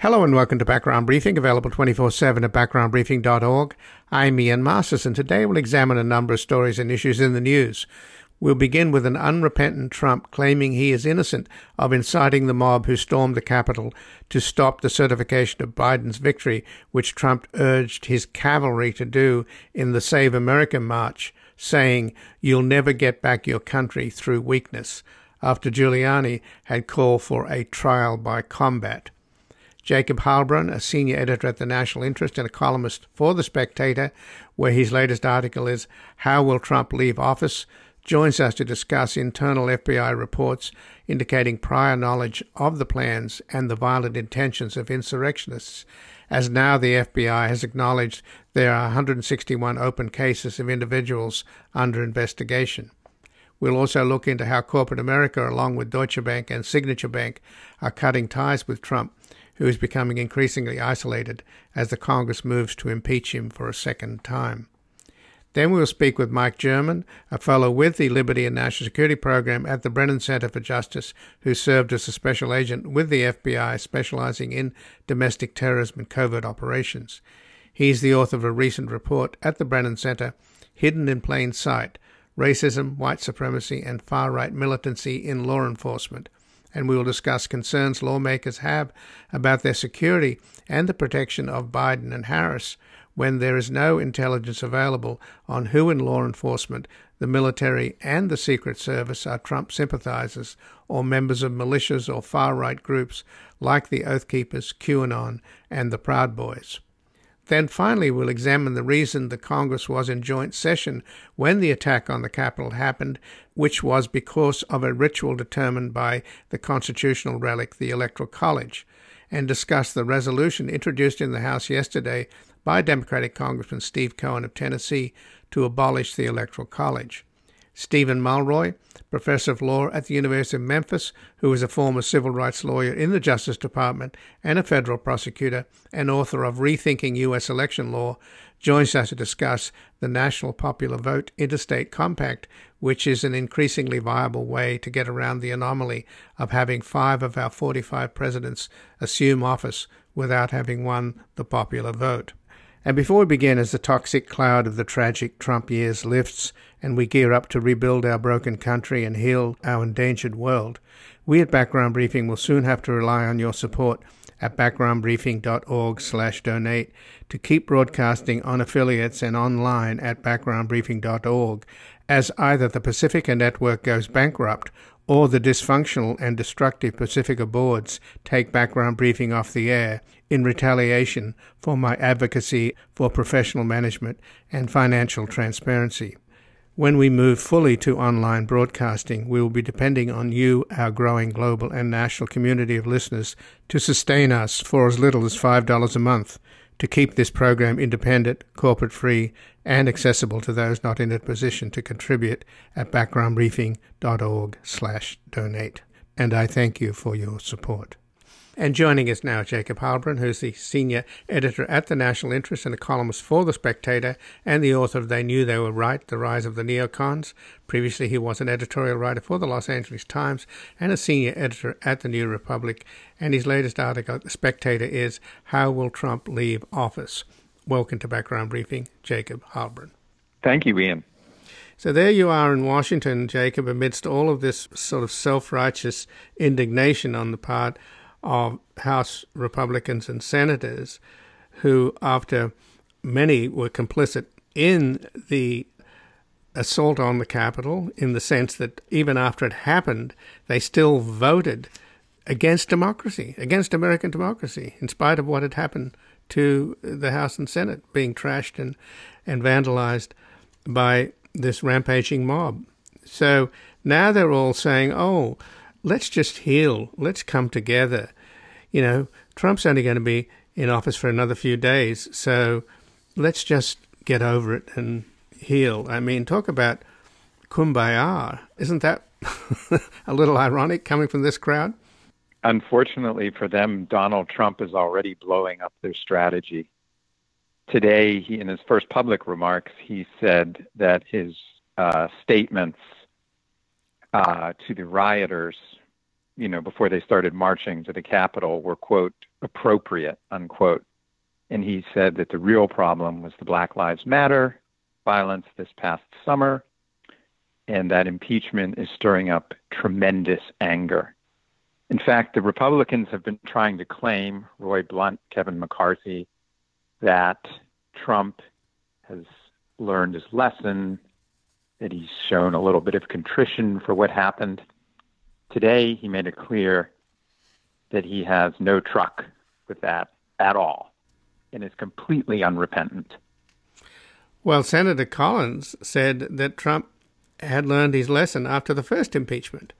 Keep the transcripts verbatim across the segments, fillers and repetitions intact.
Hello and welcome to Background Briefing, available twenty-four seven at background briefing dot org. I'm Ian Masters, and today we'll examine a number of stories and issues in the news. We'll begin with an unrepentant Trump claiming he is innocent of inciting the mob who stormed the Capitol to stop the certification of Biden's victory, which Trump urged his cavalry to do in the Save America March, saying, "You'll never get back your country through weakness," after Giuliani had called for a trial by combat. Jacob Heilbrunn, a senior editor at the National Interest and a columnist for The Spectator, where his latest article is "How Will Trump Leave Office?", joins us to discuss internal F B I reports indicating prior knowledge of the plans and the violent intentions of insurrectionists, as now the F B I has acknowledged there are one hundred sixty-one open cases of individuals under investigation. We'll also look into how corporate America, along with Deutsche Bank and Signature Bank, are cutting ties with Trump, who is becoming increasingly isolated as the Congress moves to impeach him for a second time. Then we'll speak with Mike German, a fellow with the Liberty and National Security Program at the Brennan Center for Justice, who served as a special agent with the F B I specializing in domestic terrorism and covert operations. He's the author of a recent report at the Brennan Center, Hidden in Plain Sight: Racism, White Supremacy, and Far-Right Militancy in Law Enforcement. And we will discuss concerns lawmakers have about their security and the protection of Biden and Harris when there is no intelligence available on who in law enforcement, the military, and the Secret Service are Trump sympathizers or members of militias or far-right groups like the Oath Keepers, QAnon, and the Proud Boys. Then finally, we'll examine the reason the Congress was in joint session when the attack on the Capitol happened, which was because of a ritual determined by the constitutional relic, the Electoral College, and discuss the resolution introduced in the House yesterday by Democratic Congressman Steve Cohen of Tennessee to abolish the Electoral College. Stephen Mulroy, professor of law at the University of Memphis, who is a former civil rights lawyer in the Justice Department and a federal prosecutor, and author of Rethinking U S Election Law, joins us to discuss the National Popular Vote Interstate Compact, which is an increasingly viable way to get around the anomaly of having five of our forty-five presidents assume office without having won the popular vote. And before we begin, as the toxic cloud of the tragic Trump years lifts and we gear up to rebuild our broken country and heal our endangered world, we at Background Briefing will soon have to rely on your support at background briefing dot org slash donate to keep broadcasting on affiliates and online at background briefing dot org, as either the Pacifica Network goes bankrupt or the dysfunctional and destructive Pacifica boards take Background Briefing off the air in retaliation for my advocacy for professional management and financial transparency. When we move fully to online broadcasting, we will be depending on you, our growing global and national community of listeners, to sustain us for as little as five dollars a month, to keep this program independent, corporate-free, and accessible to those not in a position to contribute at background briefing dot org slash donate. And I thank you for your support. And joining us now, Jacob Heilbrunn, who's the senior editor at the National Interest and a columnist for The Spectator, and the author of They Knew They Were Right, The Rise of the Neocons. Previously, he was an editorial writer for the Los Angeles Times and a senior editor at the New Republic. And his latest article at The Spectator is How Will Trump Leave Office? Welcome to Background Briefing, Jacob Heilbrunn. Thank you, Ian. So there you are in Washington, Jacob, amidst all of this sort of self-righteous indignation on the part of House Republicans and senators who, after many were complicit in the assault on the Capitol, in the sense that even after it happened, they still voted against democracy, against American democracy, in spite of what had happened to the House and Senate being trashed and, and vandalized by this rampaging mob. So now they're all saying, oh, let's just heal. Let's come together. You know, Trump's only going to be in office for another few days, so let's just get over it and heal. I mean, talk about kumbaya. Isn't that a little ironic coming from this crowd? Unfortunately for them, Donald Trump is already blowing up their strategy. Today, he, in his first public remarks, he said that his uh, statements uh, to the rioters you know, before they started marching to the Capitol were, quote, appropriate, unquote. And he said that the real problem was the Black Lives Matter violence this past summer, and that impeachment is stirring up tremendous anger. In fact, the Republicans have been trying to claim, Roy Blunt, Kevin McCarthy, that Trump has learned his lesson, that he's shown a little bit of contrition for what happened. Today, he made it clear that he has no truck with that at all and is completely unrepentant. Well, Senator Collins said that Trump had learned his lesson after the first impeachment.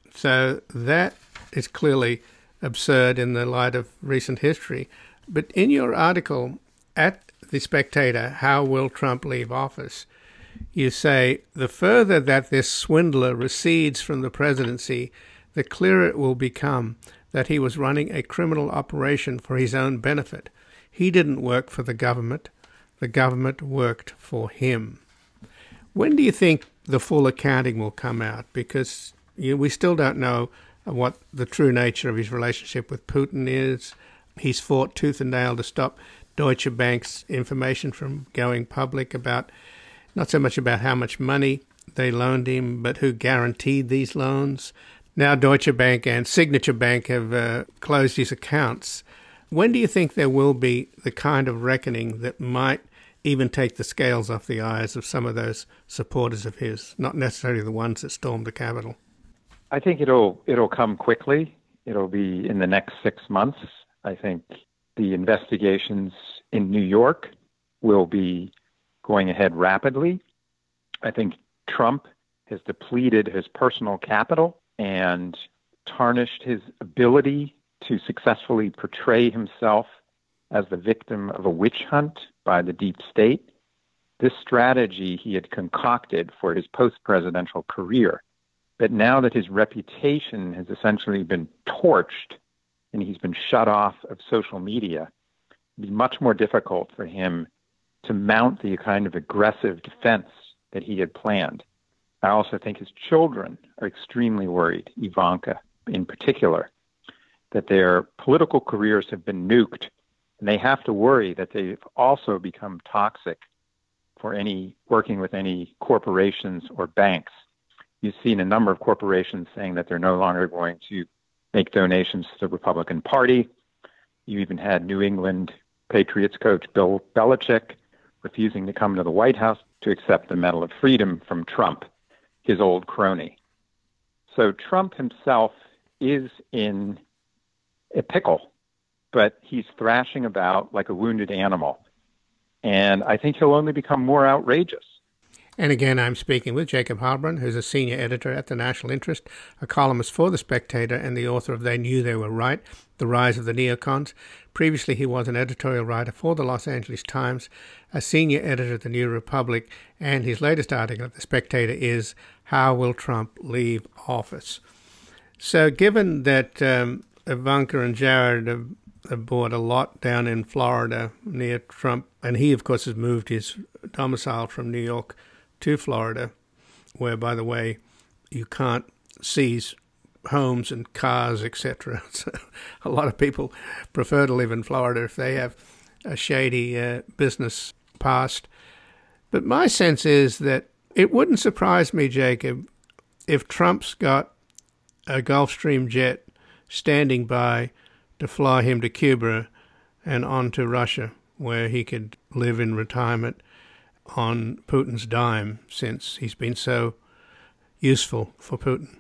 So that is clearly absurd in the light of recent history. But in your article at The Spectator, How Will Trump Leave Office?, you say, the further that this swindler recedes from the presidency, the clearer it will become that he was running a criminal operation for his own benefit. He didn't work for the government. The government worked for him. When do you think the full accounting will come out? Because you know, we still don't know what the true nature of his relationship with Putin is. He's fought tooth and nail to stop Deutsche Bank's information from going public about, not so much about how much money they loaned him, but who guaranteed these loans. Now Deutsche Bank and Signature Bank have uh, closed his accounts. When do you think there will be the kind of reckoning that might even take the scales off the eyes of some of those supporters of his, not necessarily the ones that stormed the Capitol? I think it'll it'll come quickly. It'll be in the next six months. I think the investigations in New York will be going ahead rapidly. I think Trump has depleted his personal capital and tarnished his ability to successfully portray himself as the victim of a witch hunt by the deep state. This strategy he had concocted for his post-presidential career. But now that his reputation has essentially been torched and he's been shut off of social media, it'd be much more difficult for him to mount the kind of aggressive defense that he had planned. I also think his children are extremely worried, Ivanka in particular, that their political careers have been nuked, and they have to worry that they've also become toxic for any working with any corporations or banks. You've seen a number of corporations saying that they're no longer going to make donations to the Republican Party. You even had New England Patriots coach Bill Belichick refusing to come to the White House to accept the Medal of Freedom from Trump, his old crony. So Trump himself is in a pickle, but he's thrashing about like a wounded animal. And I think he'll only become more outrageous. And again, I'm speaking with Jacob Heilbrunn, who's a senior editor at The National Interest, a columnist for The Spectator, and the author of They Knew They Were Right, The Rise of the Neocons. Previously, he was an editorial writer for the Los Angeles Times, a senior editor at the New Republic, and his latest article at The Spectator is How Will Trump Leave Office? So given that um, Ivanka and Jared have, have bought a lot down in Florida near Trump, and he, of course, has moved his domicile from New York to Florida, where, by the way, you can't seize homes and cars, et cetera. So a lot of people prefer to live in Florida if they have a shady uh, business past. But my sense is that it wouldn't surprise me, Jacob, if Trump's got a Gulfstream jet standing by to fly him to Cuba and on to Russia, where he could live in retirement on Putin's dime, since he's been so useful for Putin.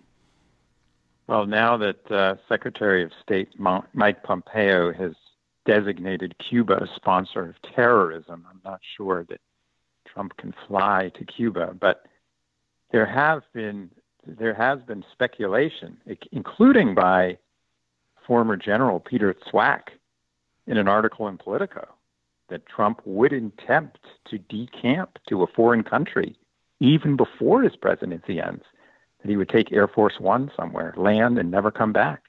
Well, now that uh, Secretary of State Mike Pompeo has designated Cuba a sponsor of terrorism, I'm not sure that Trump can fly to Cuba, but there have been there has been speculation, including by former General Peter Zwack in an article in Politico, that Trump would attempt to decamp to a foreign country even before his presidency ends, that he would take Air Force One somewhere, land, and never come back.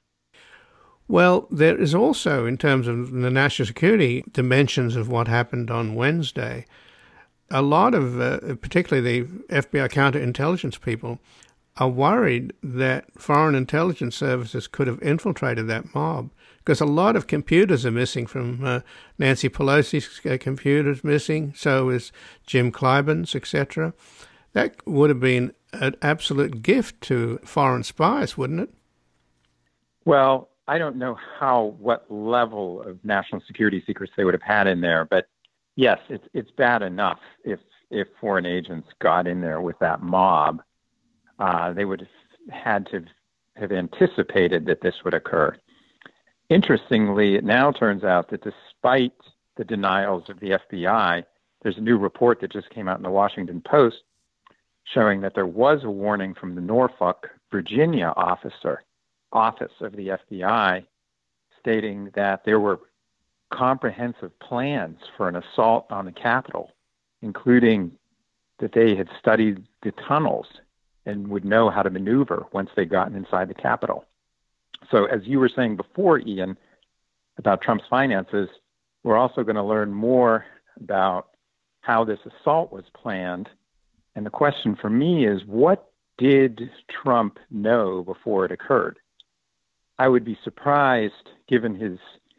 Well, there is also, in terms of the national security dimensions of what happened on Wednesday, a lot of, uh, particularly the F B I counterintelligence people, are worried that foreign intelligence services could have infiltrated that mob, because a lot of computers are missing from uh, Nancy Pelosi's uh, computers missing, so is Jim Clyburn's, et cetera. That would have been an absolute gift to foreign spies, wouldn't it? Well, I don't know how, what level of national security secrets they would have had in there, but yes, it's it's bad enough if if foreign agents got in there with that mob. Uh, they would have had to have anticipated that this would occur. Interestingly, it now turns out that despite the denials of the F B I, there's a new report that just came out in the Washington Post showing that there was a warning from the Norfolk, Virginia officer, office of the F B I stating that there were comprehensive plans for an assault on the Capitol, including that they had studied the tunnels and would know how to maneuver once they'd gotten inside the Capitol. So as you were saying before, Ian, about Trump's finances, we're also going to learn more about how this assault was planned. And the question for me is, what did Trump know before it occurred? I would be surprised, given his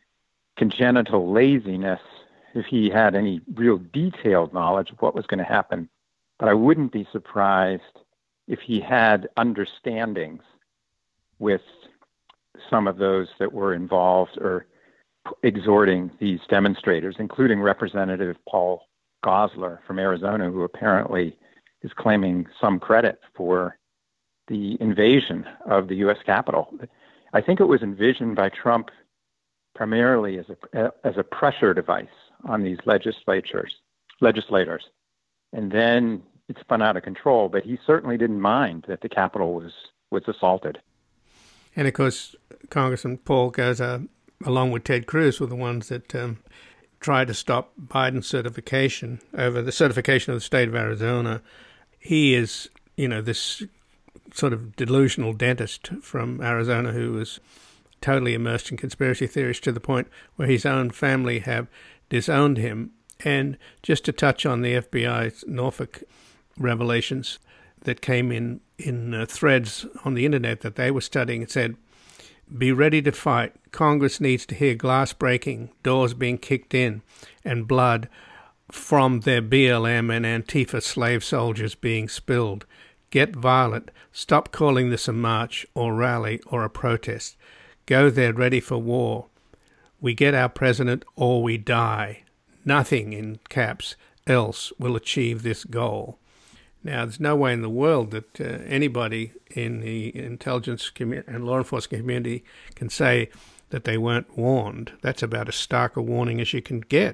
congenital laziness, if he had any real detailed knowledge of what was going to happen. But I wouldn't be surprised if he had understandings with some of those that were involved or exhorting these demonstrators, including Representative Paul Goslar from Arizona, who apparently is claiming some credit for the invasion of the U S Capitol. I think it was envisioned by Trump primarily as a as a pressure device on these legislatures, legislators, and then it spun out of control. But he certainly didn't mind that the Capitol was was assaulted. And of course, Congressman Paul Gosar, along with Ted Cruz, were the ones that um, tried to stop Biden's certification over the certification of the state of Arizona. He is, you know, this sort of delusional dentist from Arizona who was totally immersed in conspiracy theories to the point where his own family have disowned him. And just to touch on the F B I's Norfolk revelations that came in in uh, threads on the internet that they were studying, it said, "Be ready to fight. Congress needs to hear glass breaking, doors being kicked in, and blood from their B L M and Antifa slave soldiers being spilled. Get violent. Stop calling this a march or rally or a protest. Go there ready for war. We get our president or we die. Nothing, in caps, else will achieve this goal." Now, there's no way in the world that uh, anybody in the intelligence commu- and law enforcement community can say that they weren't warned. That's about as stark a warning as you can get.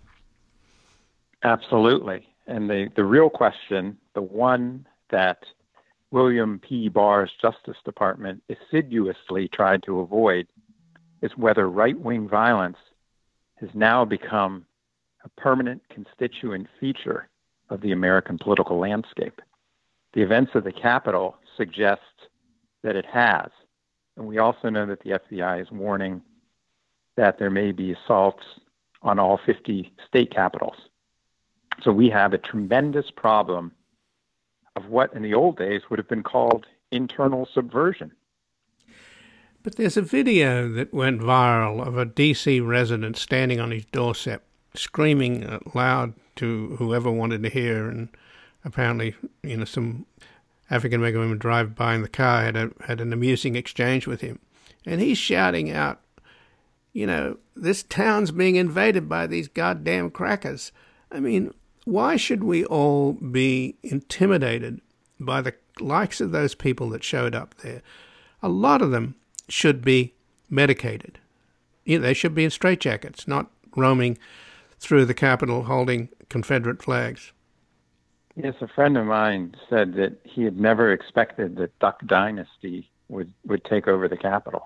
Absolutely. And the, the real question, the one that William P. Barr's Justice Department assiduously tried to avoid, is whether right-wing violence has now become a permanent constituent feature of the American political landscape. The events of the Capitol suggest that it has. And we also know that the F B I is warning that there may be assaults on all fifty state capitals. So we have a tremendous problem of what in the old days would have been called internal subversion. But there's a video that went viral of a D C resident standing on his doorstep, screaming loud to whoever wanted to hear, and apparently, you know, some African-American women drive by in the car had a, had an amusing exchange with him. And he's shouting out, you know, this town's being invaded by these goddamn crackers. I mean, why should we all be intimidated by the likes of those people that showed up there? A lot of them should be medicated. You know, they should be in straitjackets, not roaming through the Capitol holding Confederate flags. Yes, a friend of mine said that he had never expected that Duck Dynasty would, would take over the Capitol.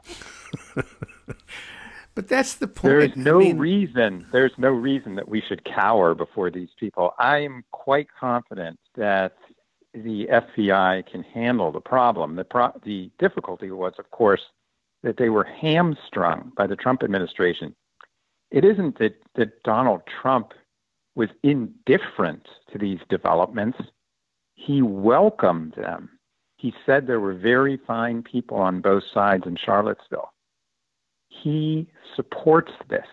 But that's the point. There is no I mean, reason, there's no reason that we should cower before these people. I am quite confident that the F B I can handle the problem. The, pro- the difficulty was, of course, that they were hamstrung by the Trump administration. It isn't that, that Donald Trump was indifferent to these developments. He welcomed them. He He said there were very fine people on both sides in Charlottesville. He supports this.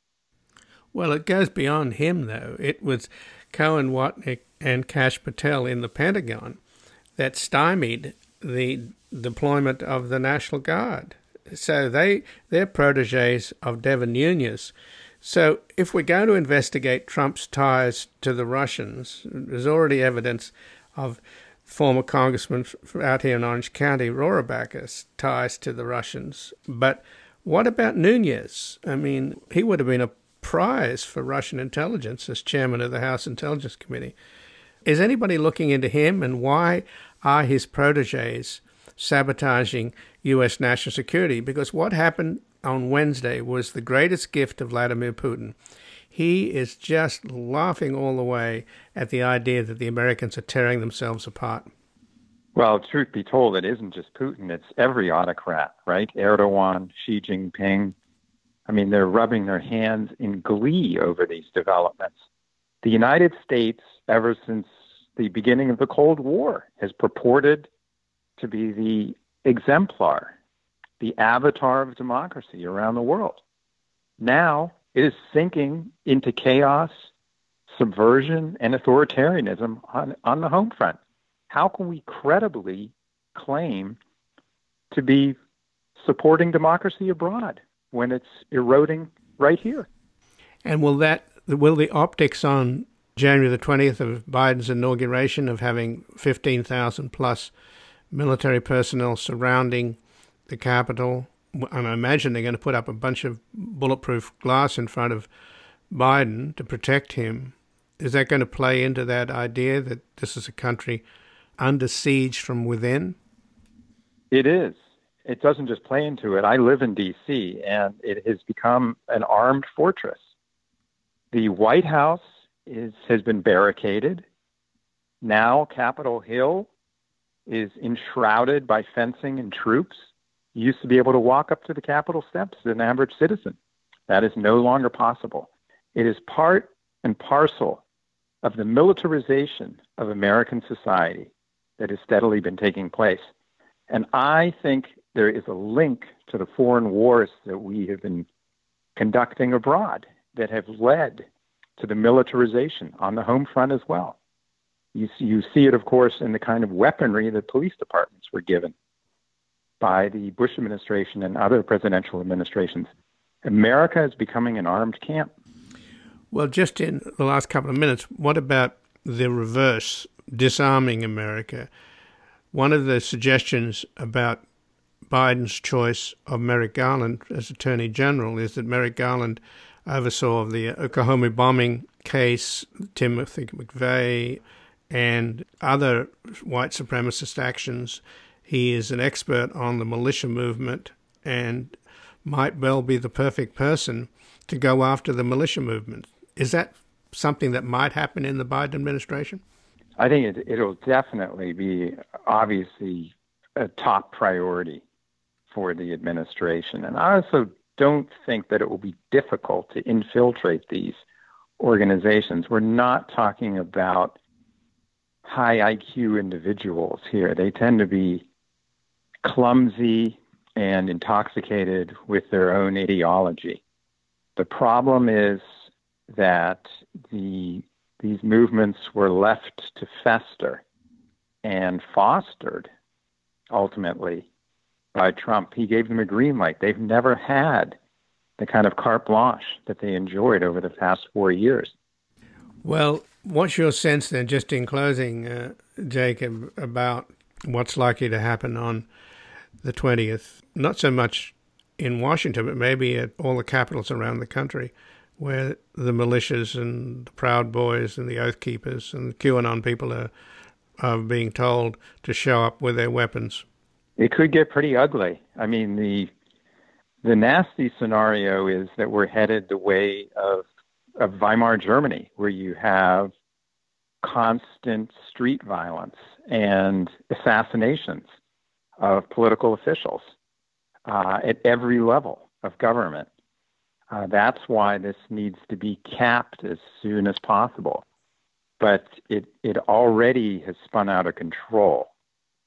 Well, it goes beyond him, though. It was Cohen Watnick and Kash Patel in the Pentagon that stymied the deployment of the National Guard. So they, they're protégés of Devin Nunes. So if we're going to investigate Trump's ties to the Russians, there's already evidence of former congressman out here in Orange County, Rohrabacher's ties to the Russians. But what about Nunes? I mean, he would have been a prize for Russian intelligence as chairman of the House Intelligence Committee. Is anybody looking into him, and why are his protégés sabotaging U S national security? Because what happened on Wednesday was the greatest gift of Vladimir Putin. He is just laughing all the way at the idea that the Americans are tearing themselves apart. Well, truth be told, it isn't just Putin. It's every autocrat, right? Erdogan, Xi Jinping. I mean, they're rubbing their hands in glee over these developments. The United States, ever since the beginning of the Cold War, has purported to be the exemplar, the avatar of democracy around the world. Now it is sinking into chaos, subversion, and authoritarianism on, on the home front. How can we credibly claim to be supporting democracy abroad when it's eroding right here? And will that will the optics on January the twentieth of Biden's inauguration of having fifteen thousand plus military personnel surrounding the Capitol, and I imagine they're going to put up a bunch of bulletproof glass in front of Biden to protect him, is that going to play into that idea that this is a country under siege from within? It is. It doesn't just play into it. I live in D C, and it has become an armed fortress. The White House is has been barricaded. Now Capitol Hill is enshrouded by fencing and troops. You used to be able to walk up to the Capitol steps as an average citizen. That is no longer possible. It is part and parcel of the militarization of American society that has steadily been taking place. And I think there is a link to the foreign wars that we have been conducting abroad that have led to the militarization on the home front as well. You see, you see it, of course, in the kind of weaponry that police departments were given by the Bush administration and other presidential administrations. America is becoming an armed camp. Well, just in the last couple of minutes, what about the reverse, disarming America? One of the suggestions about Biden's choice of Merrick Garland as Attorney General is that Merrick Garland oversaw the Oklahoma bombing case, Timothy McVeigh, and other white supremacist actions. He is an expert on the militia movement and might well be the perfect person to go after the militia movement. Is that something that might happen in the Biden administration? I think it, it'll definitely be obviously a top priority for the administration. And I also don't think that it will be difficult to infiltrate these organizations. We're not talking about high I Q individuals here. They tend to be clumsy and intoxicated with their own ideology. The problem is that the these movements were left to fester and fostered ultimately by Trump. He gave them a green light. They've never had the kind of carte blanche that they enjoyed over the past four years. Well, what's your sense then, just in closing, uh, Jacob, about what's likely to happen on the twentieth? Not so much in Washington, but maybe at all the capitals around the country, where the militias and the Proud Boys and the Oath Keepers and the QAnon people are, are being told to show up with their weapons. It could get pretty ugly. I mean, the the nasty scenario is that we're headed the way of, of Weimar Germany, where you have constant street violence and assassinations of political officials uh, at every level of government. Uh, that's why this needs to be capped as soon as possible. But it, it already has spun out of control.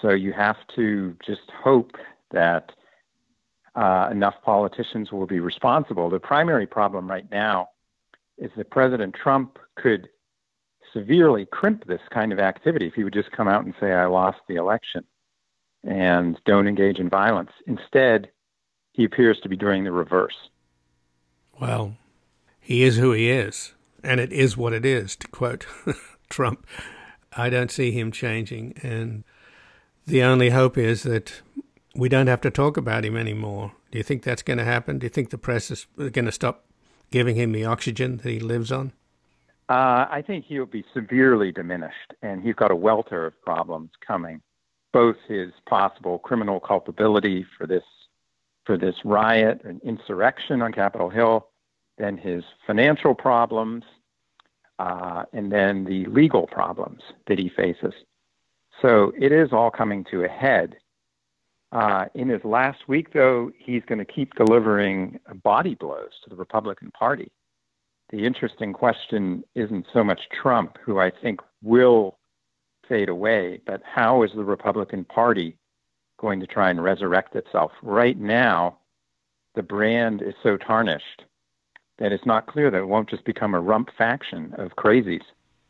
So you have to just hope that uh, enough politicians will be responsible. The primary problem right now is that President Trump could severely crimp this kind of activity if he would just come out and say, I lost the election and don't engage in violence. Instead, he appears to be doing the reverse. Well, he is who he is, and it is what it is, to quote Trump. I don't see him changing, and the only hope is that we don't have to talk about him anymore. Do you think that's going to happen? Do you think the press is going to stop giving him the oxygen that he lives on? Uh, I think he'll be severely diminished, and he's got a welter of problems coming. Both his possible criminal culpability for this for this riot and insurrection on Capitol Hill, then his financial problems, uh, and then the legal problems that he faces. So it is all coming to a head. Uh, in his last week, though, he's going to keep delivering body blows to the Republican Party. The interesting question isn't so much Trump, who I think will fade away, but how is the Republican Party going to try and resurrect itself? Right now, the brand is so tarnished that it's not clear that it won't just become a rump faction of crazies.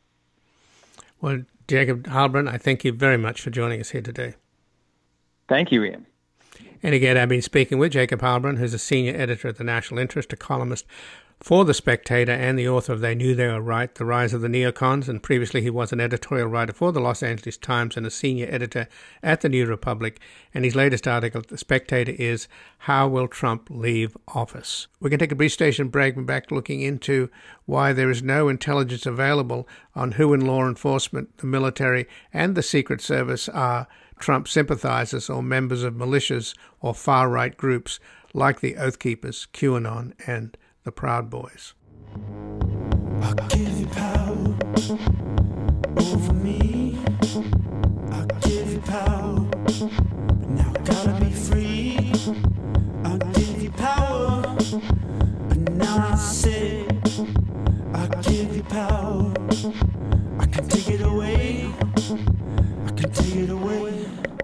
Well, Jacob Heilbrunn, I thank you very much for joining us here today. Thank you, Ian. And again, I've been speaking with Jacob Heilbrunn, who's a senior editor at the National Interest, a columnist for The Spectator, and the author of They Knew They Were Right, The Rise of the Neocons, and previously he was an editorial writer for the Los Angeles Times and a senior editor at the New Republic, and his latest article at The Spectator is How Will Trump Leave Office? We're going to take a brief station break. We're back looking into why there is no intelligence available on who in law enforcement, the military, and the Secret Service are Trump sympathizers or members of militias or far-right groups like the Oath Keepers, QAnon, and the Proud Boys. I'll give you power over me. I'll give you power, but now I gotta be free. I'll give you power, but now I say I'll give you power. I can take it away. I can take it away.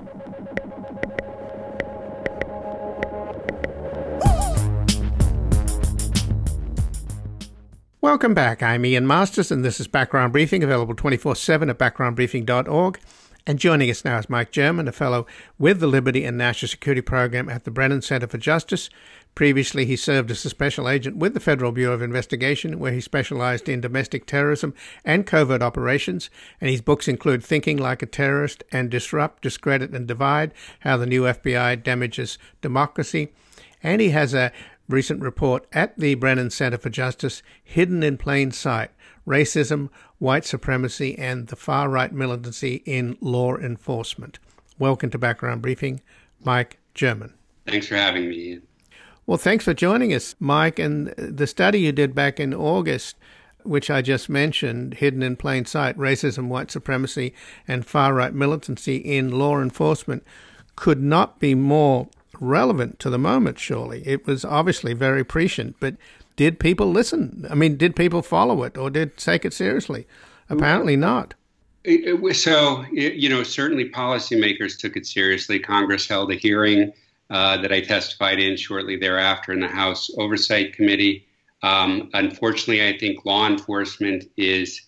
Welcome back. I'm Ian Masters, and this is Background Briefing, available twenty-four seven at background briefing dot org. And joining us now is Mike German, a fellow with the Liberty and National Security Program at the Brennan Center for Justice. Previously, he served as a special agent with the Federal Bureau of Investigation, where he specialized in domestic terrorism and covert operations. And his books include Thinking Like a Terrorist and Disrupt, Discredit, and Divide, How the New F B I Damages Democracy. And he has a recent report at the Brennan Center for Justice, Hidden in Plain Sight, Racism, White Supremacy, and the Far-Right Militancy in Law Enforcement. Welcome to Background Briefing, Mike German. Thanks for having me, Ian. Well, thanks for joining us, Mike. And the study you did back in August, which I just mentioned, Hidden in Plain Sight, Racism, White Supremacy, and Far-Right Militancy in Law Enforcement, could not be more relevant to the moment, surely. It was obviously very prescient, but did people listen? I mean, did people follow it or did take it seriously? Apparently not. It, it was, so, it, you know, certainly policymakers took it seriously. Congress held a hearing uh, that I testified in shortly thereafter in the House Oversight Committee. Um, unfortunately, I think law enforcement is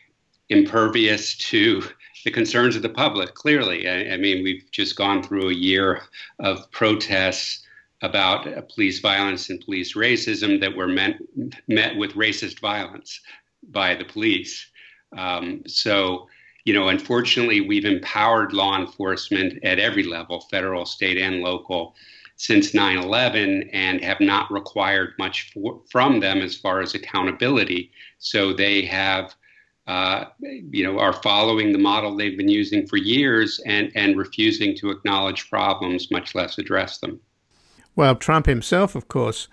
impervious to the concerns of the public, clearly. I, I mean, we've just gone through a year of protests about uh, police violence and police racism that were meant, met with racist violence by the police. Um, so, you know, unfortunately, we've empowered law enforcement at every level, federal, state, and local, since nine eleven, and have not required much for, from them as far as accountability. So they have Uh, you know, are following the model they've been using for years and, and refusing to acknowledge problems, much less address them. Well, Trump himself, of course,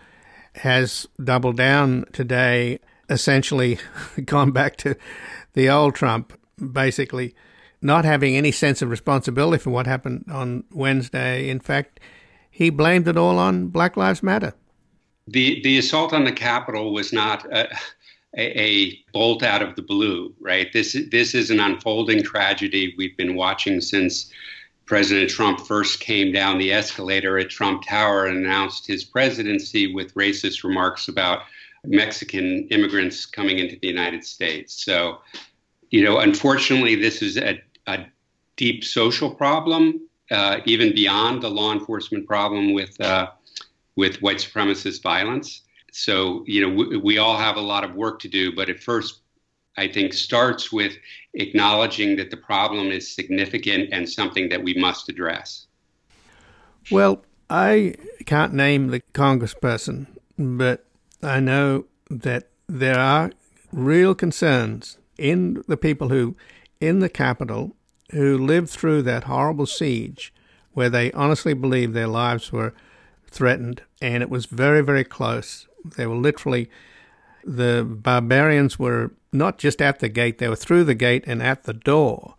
has doubled down today, essentially gone back to the old Trump, basically not having any sense of responsibility for what happened on Wednesday. In fact, he blamed it all on Black Lives Matter. The, the assault on the Capitol was not Uh, A, a bolt out of the blue, right? This this is an unfolding tragedy we've been watching since President Trump first came down the escalator at Trump Tower and announced his presidency with racist remarks about Mexican immigrants coming into the United States. So, you know, unfortunately, this is a, a deep social problem, uh, even beyond the law enforcement problem with uh, with white supremacist violence. So, you know, we, we all have a lot of work to do, but it first, I think, starts with acknowledging that the problem is significant and something that we must address. Well, I can't name the congressperson, but I know that there are real concerns in the people who, in the Capitol, who lived through that horrible siege where they honestly believed their lives were threatened, and it was very, very close. They were literally, the barbarians were not just at the gate, they were through the gate and at the door.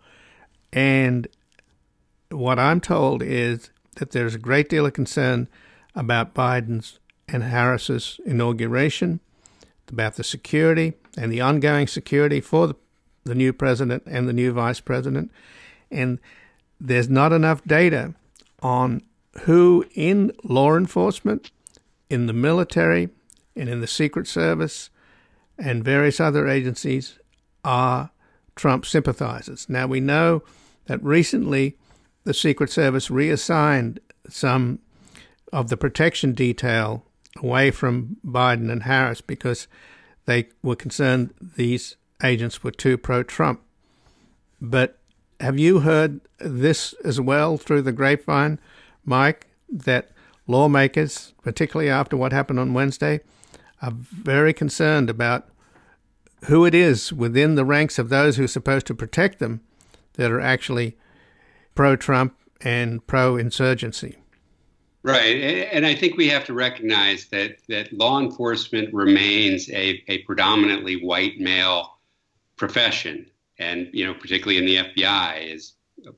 And what I'm told is that there's a great deal of concern about Biden's and Harris's inauguration, about the security and the ongoing security for the, the new president and the new vice president. And there's not enough data on who in law enforcement, in the military, and in the Secret Service and various other agencies are Trump sympathizers. Now, we know that recently the Secret Service reassigned some of the protection detail away from Biden and Harris because they were concerned these agents were too pro-Trump. But have you heard this as well through the grapevine, Mike, that lawmakers, particularly after what happened on Wednesday, are very concerned about who it is within the ranks of those who are supposed to protect them that are actually pro-Trump and pro-insurgency? Right. And I think we have to recognize that that law enforcement remains a, a predominantly white male profession. And, you know, particularly in the F B I is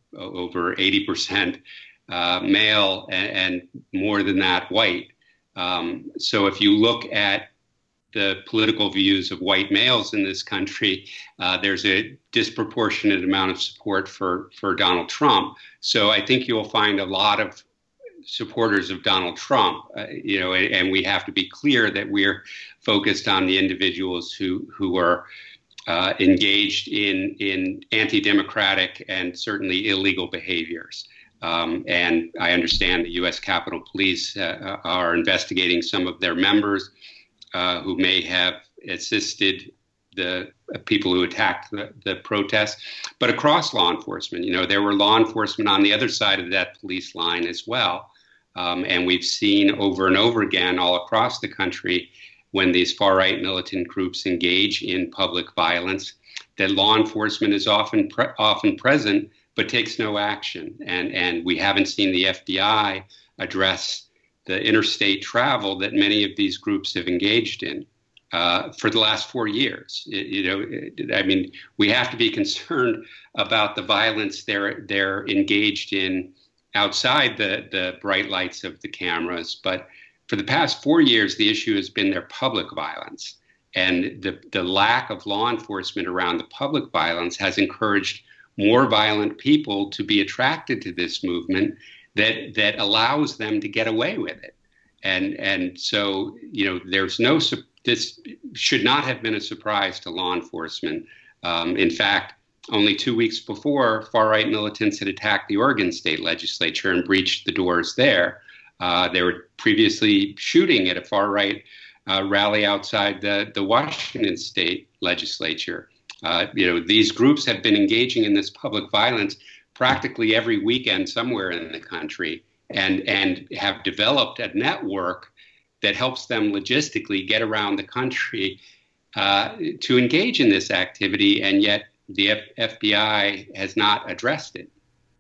over eighty percent uh, male and, and more than that white. Um, so if you look at the political views of white males in this country, uh, there's a disproportionate amount of support for, for Donald Trump. So I think you'll find a lot of supporters of Donald Trump, uh, you know, and, and we have to be clear that we're focused on the individuals who who are uh, engaged in in anti-democratic and certainly illegal behaviors. Um, and I understand the U S Capitol Police uh, are investigating some of their members uh, who may have assisted the uh, people who attacked the, the protests. But across law enforcement, you know, there were law enforcement on the other side of that police line as well. Um, and we've seen over and over again all across the country when these far-right militant groups engage in public violence, that law enforcement is often pre- often present but takes no action. And, and we haven't seen the F B I address the interstate travel that many of these groups have engaged in uh, for the last four years. It, you know, it, I mean, we have to be concerned about the violence they're they're engaged in outside the, the bright lights of the cameras. But for the past four years, the issue has been their public violence. And the, the lack of law enforcement around the public violence has encouraged more violent people to be attracted to this movement that that allows them to get away with it. And and so, you know, there's no, this should not have been a surprise to law enforcement. Um, in fact, only two weeks before, far-right militants had attacked the Oregon State Legislature and breached the doors there. Uh, they were previously shooting at a far-right uh, rally outside the, the Washington State Legislature. Uh, you know, these groups have been engaging in this public violence practically every weekend somewhere in the country, and, and have developed a network that helps them logistically get around the country uh, to engage in this activity, and yet the F- FBI has not addressed it.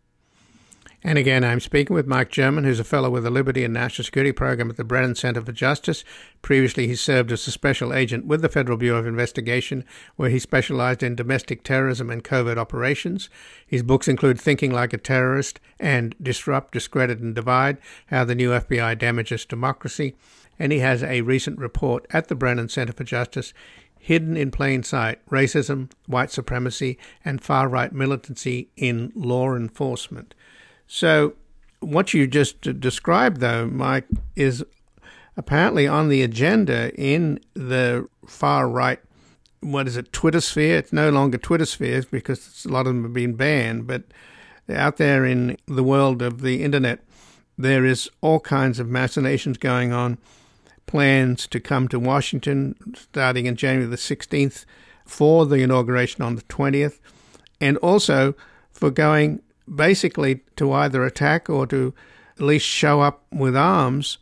And again, I'm speaking with Mike German, who's a fellow with the Liberty and National Security Program at the Brennan Center for Justice. Previously, he served as a special agent with the Federal Bureau of Investigation, where he specialized in domestic terrorism and covert operations. His books include Thinking Like a Terrorist and Disrupt, Discredit, and Divide, How the New F B I Damages Democracy. And he has a recent report at the Brennan Center for Justice, Hidden in Plain Sight, Racism, White Supremacy, and Far-Right Militancy in Law Enforcement. So what you just described, though, Mike, is apparently on the agenda in the far-right, what is it, Twitter sphere? It's no longer Twitter spheres because a lot of them have been banned, but out there in the world of the internet, there is all kinds of machinations going on, plans to come to Washington starting in January the sixteenth for the inauguration on the twentieth, and also for going basically to either attack or to at least show up with arms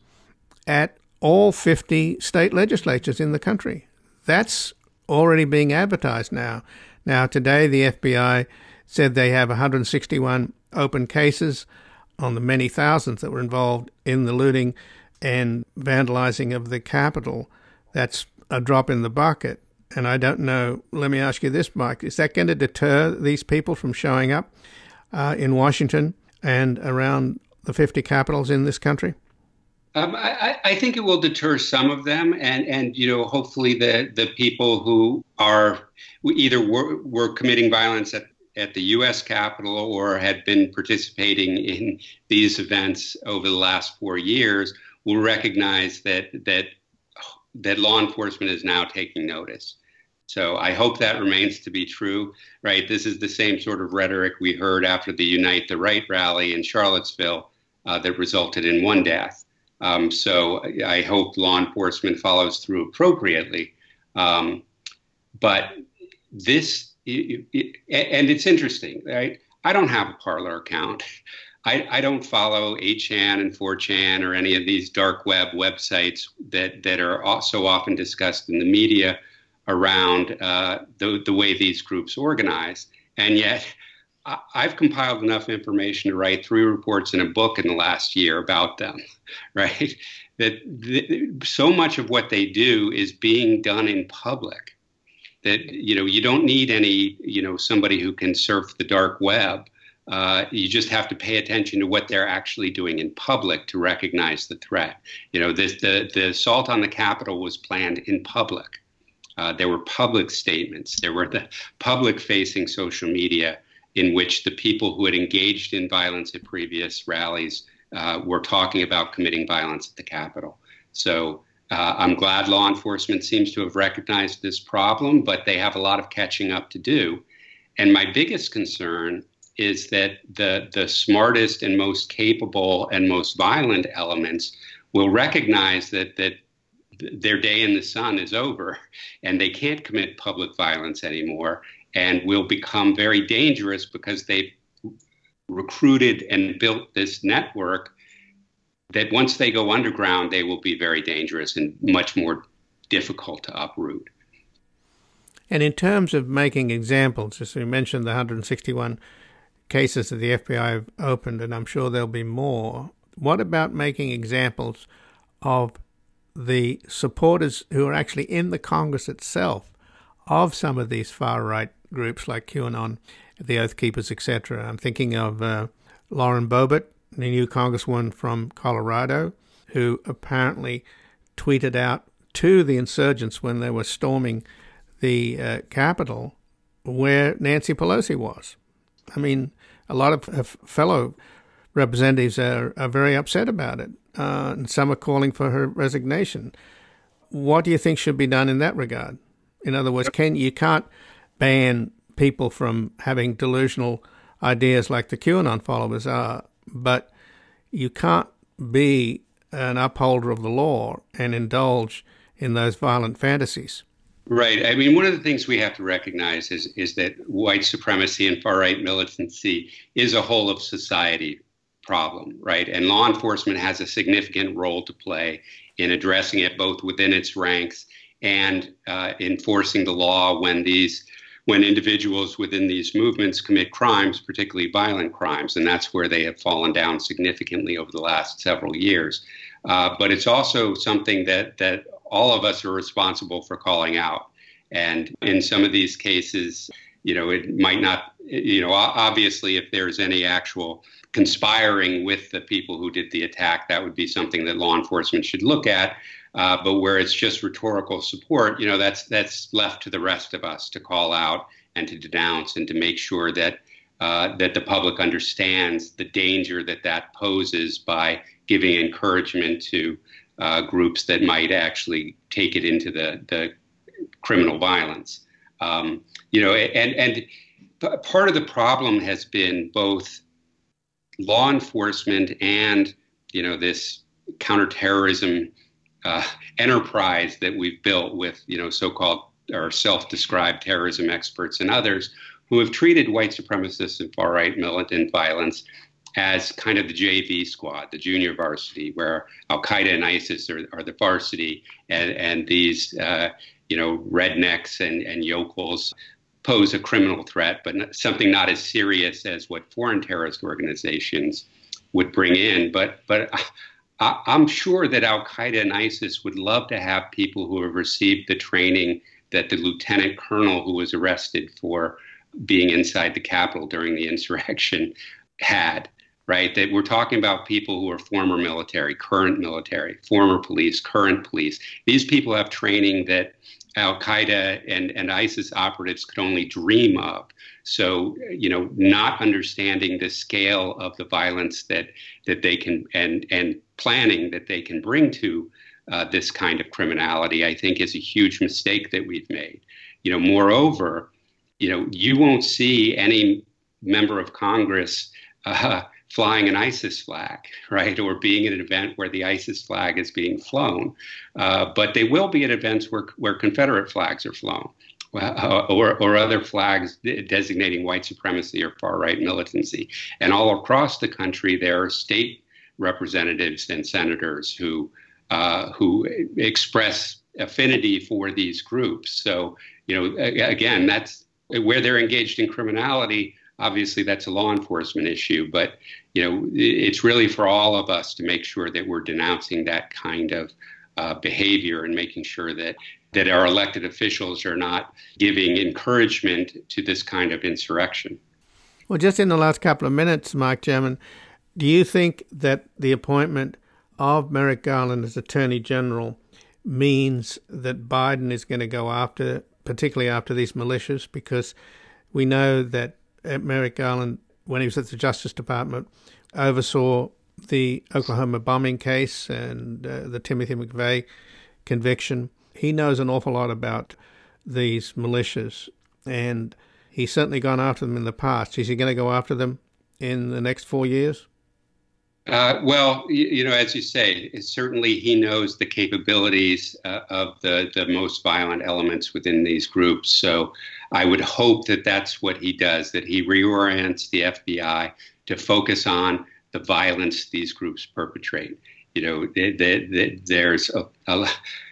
at all fifty state legislatures in the country. That's already being advertised now. Now, today the F B I said they have one hundred sixty-one open cases on the many thousands that were involved in the looting and vandalizing of the Capitol. That's a drop in the bucket. And I don't know, let me ask you this, Mike, is that going to deter these people from showing up uh, in Washington and around the fifty capitals in this country? Um, I, I think it will deter some of them, and, and you know, hopefully the, the people who are either were, were committing violence at, at the U S Capitol or had been participating in these events over the last four years will recognize that that that law enforcement is now taking notice. So I hope that remains to be true, right? This is the same sort of rhetoric we heard after the Unite the Right rally in Charlottesville uh, that resulted in one death. Um, so I hope law enforcement follows through appropriately. Um, but this, it, it, and it's interesting, right? I don't have a Parler account. I, I don't follow eight chan and four chan or any of these dark web websites that, that are so often discussed in the media around uh, the, the way these groups organize. And yet I've compiled enough information to write three reports and a book in the last year about them, right? That the, so much of what they do is being done in public that, you know, you don't need any, you know, somebody who can surf the dark web. Uh, you just have to pay attention to what they're actually doing in public to recognize the threat. You know, this, the, the assault on the Capitol was planned in public. Uh, there were public statements. There were the public-facing social media in which the people who had engaged in violence at previous rallies uh, were talking about committing violence at the Capitol. So uh, I'm glad law enforcement seems to have recognized this problem, but they have a lot of catching up to do. And my biggest concern is that the, the smartest and most capable and most violent elements will recognize that, that their day in the sun is over and they can't commit public violence anymore, and will become very dangerous because they've recruited and built this network that once they go underground, they will be very dangerous and much more difficult to uproot. And in terms of making examples, as we mentioned, the one hundred sixty-one cases that the F B I have opened, and I'm sure there'll be more, what about making examples of the supporters who are actually in the Congress itself of some of these far-right groups like QAnon, the Oath Keepers, et cetera? I'm thinking of uh, Lauren Boebert, the new congresswoman from Colorado, who apparently tweeted out to the insurgents when they were storming the uh, Capitol where Nancy Pelosi was. I mean, a lot of uh, fellow representatives are, are very upset about it, uh, and some are calling for her resignation. What do you think should be done in that regard? In other words, can you can't ban people from having delusional ideas like the QAnon followers are, but you can't be an upholder of the law and indulge in those violent fantasies. Right. I mean, one of the things we have to recognize is is that white supremacy and far-right militancy is a whole of society problem, right? And law enforcement has a significant role to play in addressing it both within its ranks and uh, enforcing the law when these when individuals within these movements commit crimes, particularly violent crimes. And that's where they have fallen down significantly over the last several years. Uh, but it's also something that that all of us are responsible for calling out. And in some of these cases, you know, it might not, you know, obviously if there's any actual conspiring with the people who did the attack, that would be something that law enforcement should look at. Uh, but where it's just rhetorical support, you know, that's that's left to the rest of us to call out and to denounce and to make sure that uh, that the public understands the danger that that poses by giving encouragement to uh, groups that might actually take it into the, the criminal violence. Um, you know, and, and part of the problem has been both law enforcement and, you know, this counterterrorism uh, enterprise that we've built with, you know, so-called or self-described terrorism experts and others who have treated white supremacists and far-right militant violence as kind of the J V squad, the junior varsity, where Al-Qaeda and ISIS are, are the varsity, and, and these, uh, you know, rednecks and, and yokels pose a criminal threat, but something not as serious as what foreign terrorist organizations would bring in. But but I, I'm sure that Al-Qaeda and ISIS would love to have people who have received the training that the lieutenant colonel who was arrested for being inside the Capitol during the insurrection had, right? That we're talking about people who are former military, current military, former police, current police. These people have training that Al-Qaeda and, and ISIS operatives could only dream of. So, you know, not understanding the scale of the violence that that they can and and planning that they can bring to uh, this kind of criminality, I think, is a huge mistake that we've made. You know, moreover, you know, you won't see any member of Congress uh, flying an ISIS flag, right, or being at an event where the ISIS flag is being flown. Uh, but they will be at events where, where Confederate flags are flown, uh, or, or other flags designating white supremacy or far-right militancy. And all across the country, there are state representatives and senators who uh, who express affinity for these groups. So, you know, again, that's where they're engaged in criminality. Obviously, that's a law enforcement issue, but you know, it's really for all of us to make sure that we're denouncing that kind of uh, behavior and making sure that that our elected officials are not giving encouragement to this kind of insurrection. Well, just in the last couple of minutes, Mark Jermyn, do you think that the appointment of Merrick Garland as Attorney General means that Biden is going to go after, particularly after these militias? Because we know that Merrick Garland, when he was at the Justice Department, oversaw the Oklahoma bombing case and uh, the Timothy McVeigh conviction. He knows an awful lot about these militias, and he's certainly gone after them in the past. Is he going to go after them in the next four years? Uh, well, you, you know, as you say, certainly he knows the capabilities uh, of the, the most violent elements within these groups. So I would hope that that's what he does, that he reorients the F B I to focus on the violence these groups perpetrate. You know, they, they, they, there's a, a,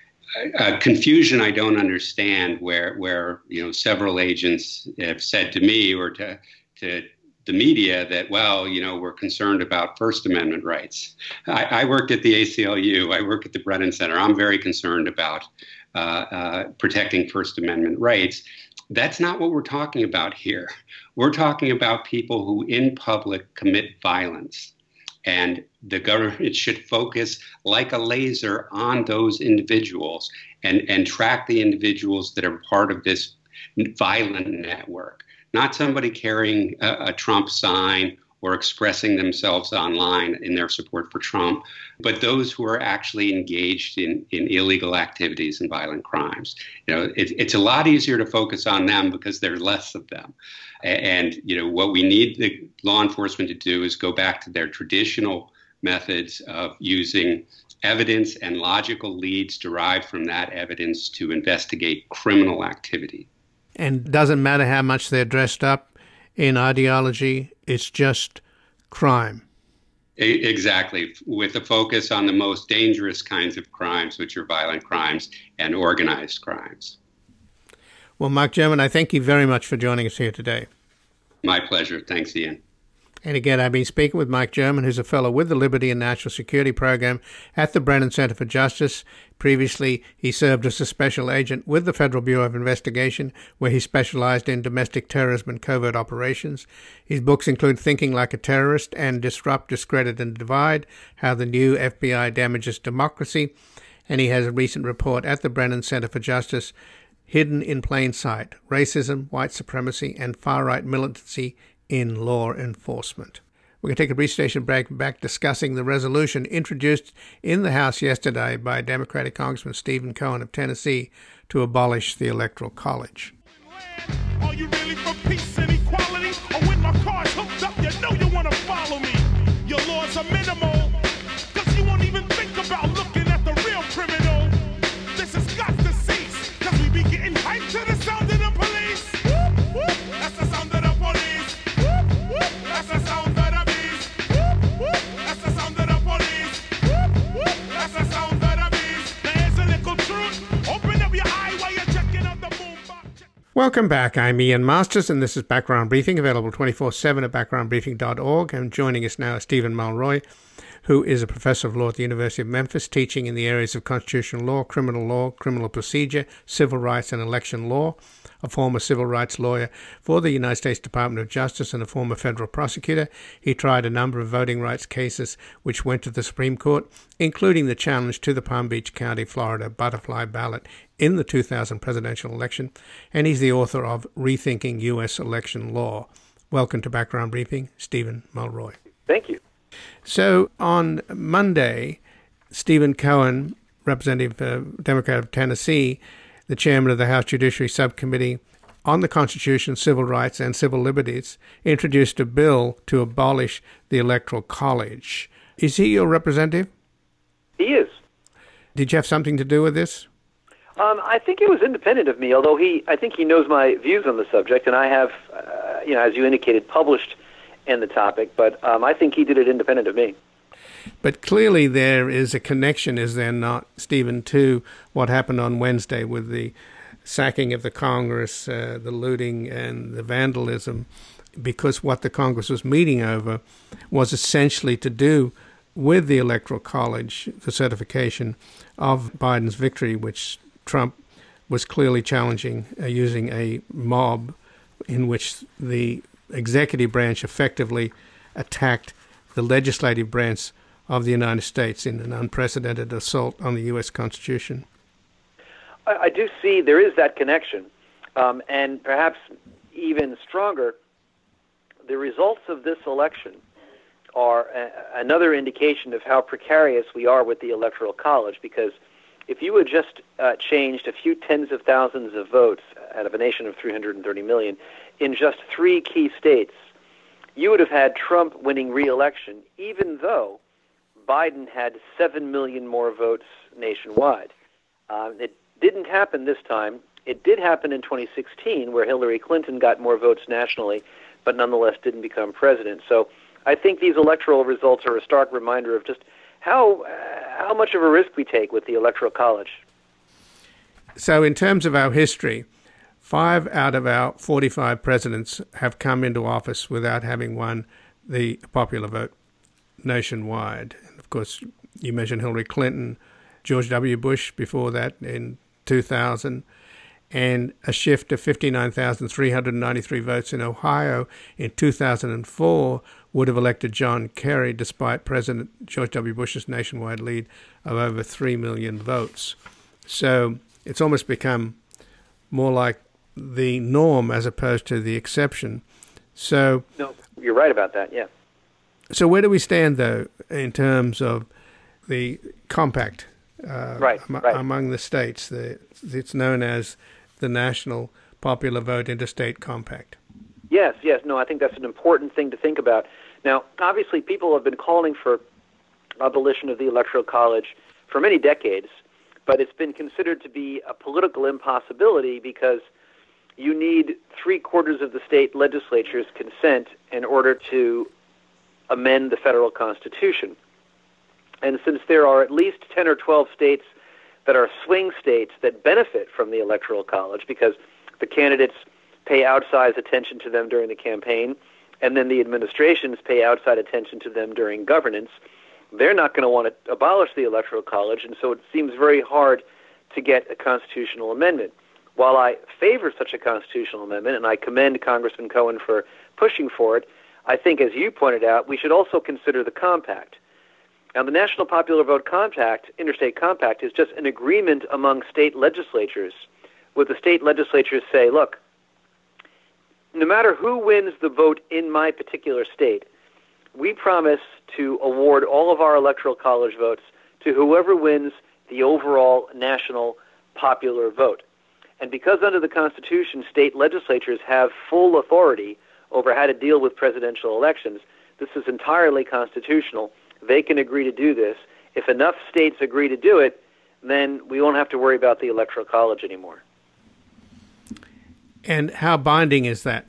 a confusion I don't understand where, where, you know, several agents have said to me or to, to the media that, well, you know, we're concerned about First Amendment rights. I, I worked at the A C L U. I work at the Brennan Center. I'm very concerned about uh, uh, protecting First Amendment rights. That's not what we're talking about here. We're talking about people who in public commit violence. And the government should focus like a laser on those individuals and, and track the individuals that are part of this violent network. Not somebody carrying a, a Trump sign or expressing themselves online in their support for Trump, but those who are actually engaged in, in illegal activities and violent crimes. You know, it, it's a lot easier to focus on them because there's less of them. And, you know, what we need the law enforcement to do is go back to their traditional methods of using evidence and logical leads derived from that evidence to investigate criminal activity. And it doesn't matter how much they're dressed up in ideology, it's just crime. Exactly, with a focus on the most dangerous kinds of crimes, which are violent crimes and organized crimes. Well, Mark Jermyn, I thank you very much for joining us here today. My pleasure. Thanks, Ian. And again, I've been speaking with Mike Jermyn, who's a fellow with the Liberty and National Security Program at the Brennan Center for Justice. Previously, he served as a special agent with the Federal Bureau of Investigation, where he specialized in domestic terrorism and covert operations. His books include Thinking Like a Terrorist and Disrupt, Discredit, and Divide, How the New F B I Damages Democracy. And he has a recent report at the Brennan Center for Justice, Hidden in Plain Sight, Racism, White Supremacy, and Far-Right Militancy in law enforcement. We're going to take a brief station break, back discussing the resolution introduced in the House yesterday by Democratic Congressman Stephen Cohen of Tennessee to abolish the Electoral College. Are you really for peace and equality? Or when my car's hooked up, you know you want to follow me. Your laws are minimal, because you won't even think about looking at the real criminal. This has got to cease, because we be getting hyped to the sound of the police. Whoop, whoop, that's the sound of the police. Whoop, whoop, that's the sound of the beast. Whoop, whoop, that's the sound of the police. Whoop, whoop, that's the sound of the beast. Now here's a little truth. Open up your eye while you're checking out the boombox. Welcome back. I'm Ian Masters, and this is Background Briefing, available twenty-four seven at background briefing dot org. And joining us now is Stephen Mulroy, who is a professor of law at the University of Memphis, teaching in the areas of constitutional law, criminal law, criminal procedure, civil rights, and election law, a former civil rights lawyer for the United States Department of Justice and a former federal prosecutor. He tried a number of voting rights cases which went to the Supreme Court, including the challenge to the Palm Beach County, Florida butterfly ballot in the two thousand presidential election, and he's the author of Rethinking U S Election Law. Welcome to Background Briefing, Stephen Mulroy. Thank you. So on Monday, Stephen Cohen, representative uh, Democrat of Tennessee, the chairman of the House Judiciary Subcommittee on the Constitution, Civil Rights, and Civil Liberties, introduced a bill to abolish the Electoral College. Is he your representative? He is. Did you have something to do with this? Um, I think it was independent of me, although he, I think he knows my views on the subject, and I have, uh, you know, as you indicated, published in the topic, but um, I think he did it independent of me. But clearly there is a connection, is there not, Stephen, to what happened on Wednesday with the sacking of the Congress, uh, the looting and the vandalism, because what the Congress was meeting over was essentially to do with the Electoral College, the certification of Biden's victory, which Trump was clearly challenging, uh, using a mob in which the executive branch effectively attacked the legislative branch of the United States in an unprecedented assault on the U S Constitution. I, I do see there is that connection, um, and perhaps even stronger, the results of this election are a, another indication of how precarious we are with the Electoral College, because if you had just uh, changed a few tens of thousands of votes out of a nation of three hundred thirty million in just three key states, you would have had Trump winning re-election, even though Biden had seven million more votes nationwide. Uh, it didn't happen this time. It did happen in twenty sixteen, where Hillary Clinton got more votes nationally, but nonetheless didn't become president. So I think these electoral results are a stark reminder of just how uh, how much of a risk we take with the Electoral College. So in terms of our history, five out of our forty-five presidents have come into office without having won the popular vote nationwide. And of course, you mentioned Hillary Clinton, George W. Bush before that in two thousand, and a shift to fifty-nine thousand three hundred ninety-three votes in Ohio in two thousand four would have elected John Kerry despite President George W. Bush's nationwide lead of over three million votes. So it's almost become more like the norm as opposed to the exception. So no, you're right about that, yeah. So where do we stand, though, in terms of the compact uh, right, am- right. among the states? The, it's known as the National Popular Vote Interstate Compact. Yes, yes. No, I think that's an important thing to think about. Now, obviously, people have been calling for abolition of the Electoral College for many decades, but it's been considered to be a political impossibility because you need three-quarters of the state legislature's consent in order to amend the federal Constitution. And since there are at least ten or twelve states that are swing states that benefit from the Electoral College because the candidates pay outsized attention to them during the campaign, and then the administrations pay outside attention to them during governance, they're not going to want to abolish the Electoral College, and so it seems very hard to get a constitutional amendment. While I favor such a constitutional amendment, and I commend Congressman Cohen for pushing for it, I think, as you pointed out, we should also consider the compact. Now, the National Popular Vote Compact, Interstate Compact, is just an agreement among state legislatures, where the state legislatures say, look, no matter who wins the vote in my particular state, we promise to award all of our electoral college votes to whoever wins the overall national popular vote. And because under the Constitution, state legislatures have full authority over how to deal with presidential elections, this is entirely constitutional. They can agree to do this. If enough states agree to do it, then we won't have to worry about the electoral college anymore. And how binding is that?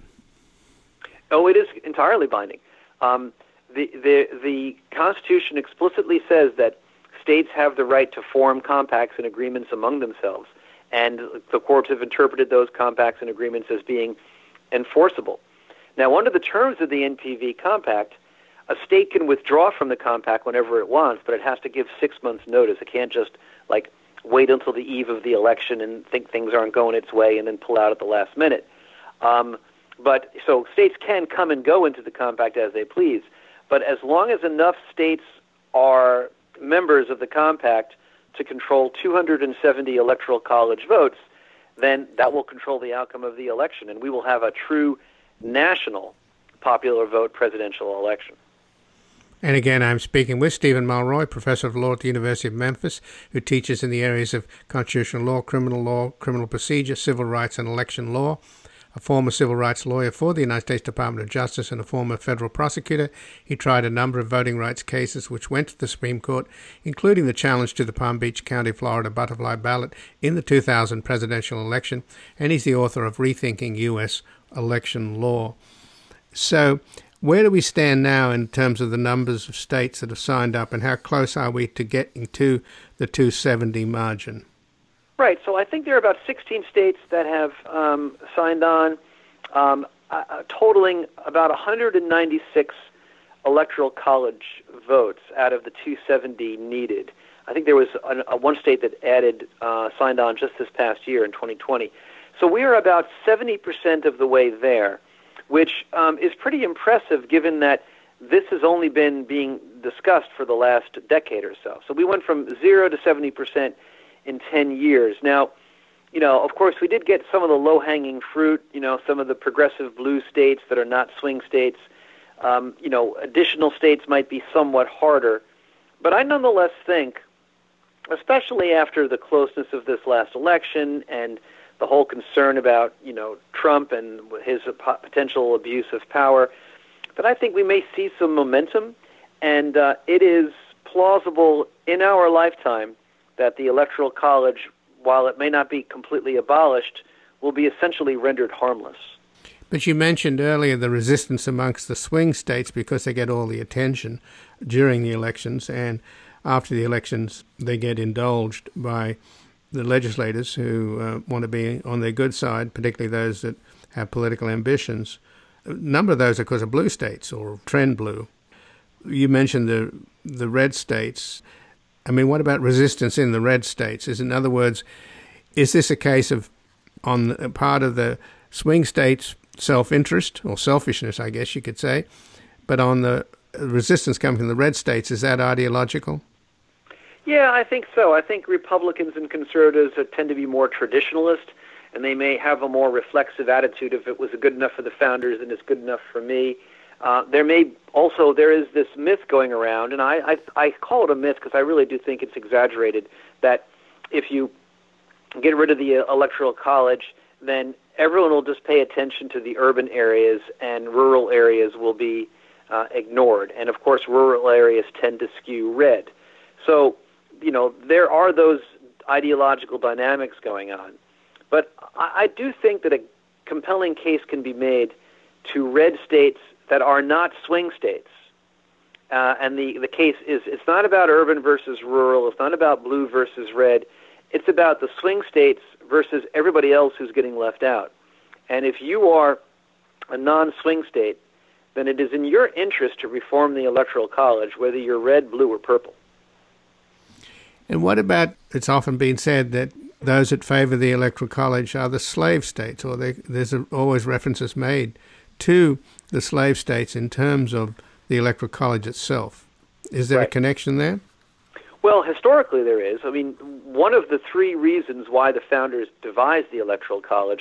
Oh, it is entirely binding. Um, the, the, the Constitution explicitly says that states have the right to form compacts and agreements among themselves, and the courts have interpreted those compacts and agreements as being enforceable. Now, under the terms of the N P V compact, a state can withdraw from the compact whenever it wants, but it has to give six months' notice. It can't just, like, wait until the eve of the election and think things aren't going its way and then pull out at the last minute. Um, but so states can come and go into the compact as they please, but as long as enough states are members of the compact to control two hundred seventy electoral college votes, then that will control the outcome of the election, and we will have a true national popular vote presidential election. And again, I'm speaking with Stephen Mulroy, Professor of Law at the University of Memphis, who teaches in the areas of constitutional law, criminal law, criminal procedure, civil rights, and election law. A former civil rights lawyer for the United States Department of Justice and a former federal prosecutor, he tried a number of voting rights cases which went to the Supreme Court, including the challenge to the Palm Beach County, Florida butterfly ballot in the two thousand presidential election, and he's the author of Rethinking U S Election Law. So, where do we stand now in terms of the numbers of states that have signed up, and how close are we to getting to the two seventy margin? Right. So I think there are about sixteen states that have um, signed on, um, uh, totaling about one hundred ninety-six electoral college votes out of the two seventy needed. I think there was a, a one state that added, uh, signed on just this past year in twenty twenty. So we are about seventy percent of the way there, which um, is pretty impressive given that this has only been being discussed for the last decade or so. So we went from zero to seventy percent in ten years. Now, you know, of course, we did get some of the low-hanging fruit, you know, some of the progressive blue states that are not swing states. Um, you know, additional states might be somewhat harder. But I nonetheless think, especially after the closeness of this last election and the whole concern about, you know, Trump and his potential abuse of power, that I think we may see some momentum, and uh, it is plausible in our lifetime that the Electoral College, while it may not be completely abolished, will be essentially rendered harmless. But you mentioned earlier the resistance amongst the swing states because they get all the attention during the elections, and after the elections they get indulged by the legislators who uh, want to be on their good side, particularly those that have political ambitions. A number of those, of course, are blue states or trend blue. You mentioned the the red states. I mean, what about resistance in the red states? Is, in other words, is this a case of, on the part of the swing states, self-interest or selfishness, I guess you could say, but on the resistance coming from the red states, is that ideological? Yeah, I think so. I think Republicans and conservatives tend to be more traditionalist, and they may have a more reflexive attitude. If it was good enough for the founders, then it's good enough for me. Uh, there may also, there is this myth going around, and I, I, I call it a myth because I really do think it's exaggerated, that if you get rid of the Electoral College, then everyone will just pay attention to the urban areas and rural areas will be uh, ignored. And, of course, rural areas tend to skew red. So, you know, there are those ideological dynamics going on. But I, I do think that a compelling case can be made to red states that are not swing states. Uh, and the, the case is, it's not about urban versus rural, it's not about blue versus red, it's about the swing states versus everybody else who's getting left out. And if you are a non-swing state, then it is in your interest to reform the Electoral College, whether you're red, blue, or purple. And what about, it's often been said that those that favor the Electoral College are the slave states, or they, there's a, always references made to the slave states in terms of the Electoral College itself. Is there right. a connection there? Well, historically there is. I mean, one of the three reasons why the founders devised the Electoral College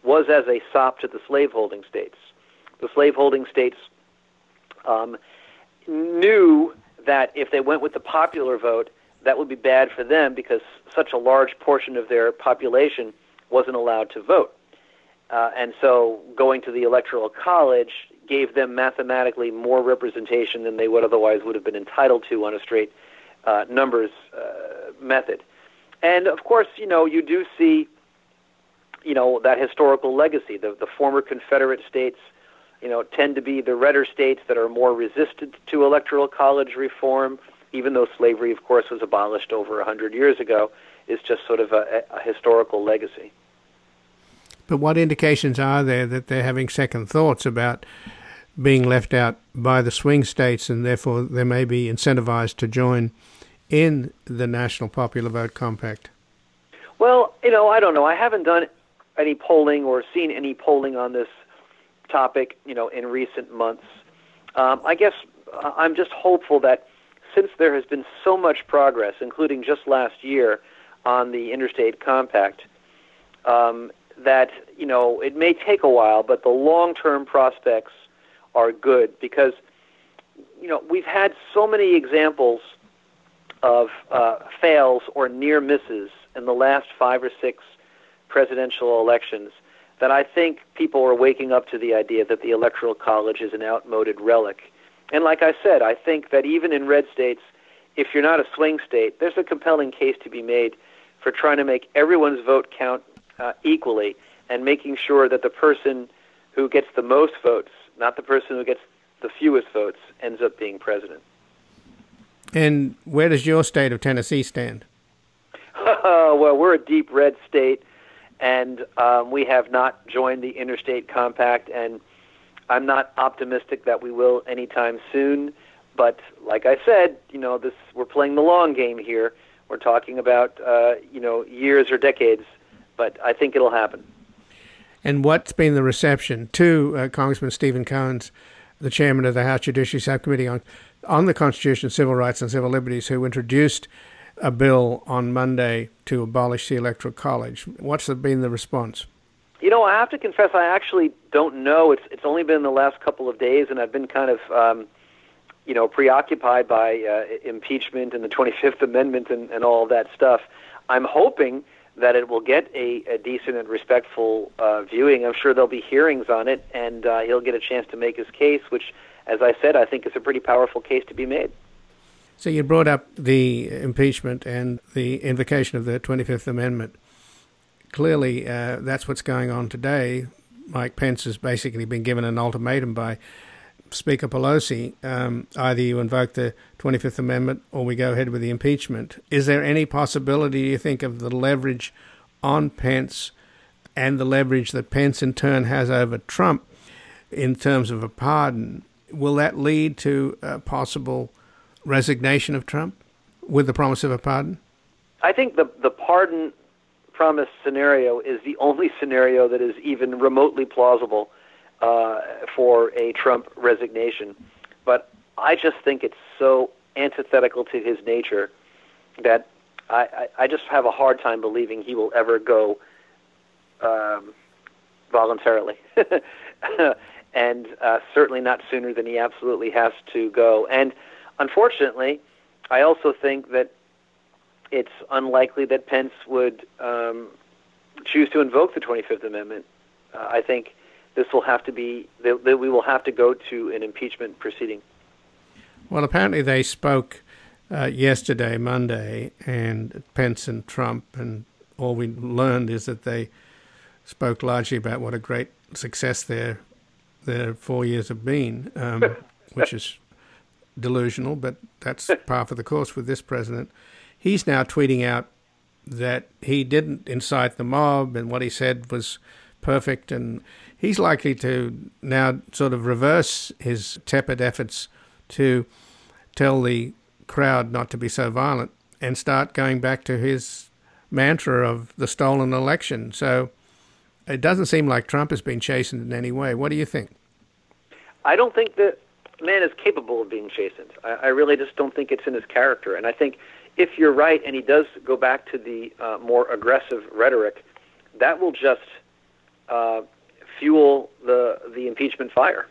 was as a sop to the slaveholding states. The slaveholding states um, knew that if they went with the popular vote, that would be bad for them because such a large portion of their population wasn't allowed to vote. Uh, and so going to the Electoral College gave them mathematically more representation than they would otherwise would have been entitled to on a straight uh, numbers uh, method. And, of course, you know, you do see, you know, that historical legacy. The, the former Confederate states, you know, tend to be the redder states that are more resistant to Electoral College reform, even though slavery, of course, was abolished over one hundred years ago. Is just sort of a, a historical legacy. But what indications are there that they're having second thoughts about being left out by the swing states, and therefore they may be incentivized to join in the National Popular Vote Compact? Well, you know, I don't know. I haven't done any polling or seen any polling on this topic, you know, in recent months. Um, I guess I'm just hopeful that since there has been so much progress, including just last year on the Interstate Compact, um, that, you know, it may take a while, but the long-term prospects are good because, you know, we've had so many examples of uh, fails or near misses in the last five or six presidential elections that I think people are waking up to the idea that the Electoral College is an outmoded relic. And like I said, I think that even in red states, if you're not a swing state, there's a compelling case to be made for trying to make everyone's vote count uh, equally and making sure that the person who gets the most votes, not the person who gets the fewest votes, ends up being president. And where does your state of Tennessee stand? Well, we're a deep red state, and um, we have not joined the Interstate Compact, and I'm not optimistic that we will anytime soon. But like I said, you know, this we're playing the long game here. We're talking about, uh, you know, years or decades, but I think it'll happen. And what's been the reception to uh, Congressman Stephen Cohen's, the chairman of the House Judiciary Subcommittee on, on the Constitution, Civil Rights and Civil Liberties, who introduced a bill on Monday to abolish the Electoral College? What's been the response? You know, I have to confess, I actually don't know. It's it's only been the last couple of days, and I've been kind of, um, you know, preoccupied by uh, impeachment and the twenty-fifth Amendment and, and all of that stuff. I'm hoping that it will get a, a decent and respectful uh, viewing. I'm sure there'll be hearings on it, and uh, he'll get a chance to make his case, which, as I said, I think is a pretty powerful case to be made. So you brought up the impeachment and the invocation of the twenty-fifth Amendment. Clearly, uh, that's what's going on today. Mike Pence has basically been given an ultimatum by Speaker Pelosi. Um, either you invoke the twenty-fifth Amendment or we go ahead with the impeachment. Is there any possibility, you think, of the leverage on Pence and the leverage that Pence in turn has over Trump in terms of a pardon? Will that lead to a possible resignation of Trump with the promise of a pardon? I think the the pardon promise scenario is the only scenario that is even remotely plausible uh, for a Trump resignation. But I just think it's so antithetical to his nature that I, I, I just have a hard time believing he will ever go um, voluntarily. and uh, certainly not sooner than he absolutely has to go. And unfortunately, I also think that it's unlikely that Pence would um, choose to invoke the twenty-fifth Amendment. Uh, I think this will have to be, that we will have to go to an impeachment proceeding. Well, apparently they spoke uh, yesterday, Monday, and Pence and Trump, and all we learned is that they spoke largely about what a great success their, their four years have been, um, which is delusional, but that's par for the course with this president. He's now tweeting out that he didn't incite the mob and what he said was perfect, and he's likely to now sort of reverse his tepid efforts to tell the crowd not to be so violent and start going back to his mantra of the stolen election. So it doesn't seem like Trump has been chastened in any way. What do you think? I don't think that man is capable of being chastened. I, I really just don't think it's in his character. And I think if you're right and he does go back to the uh, more aggressive rhetoric, that will just uh, fuel the the impeachment fire.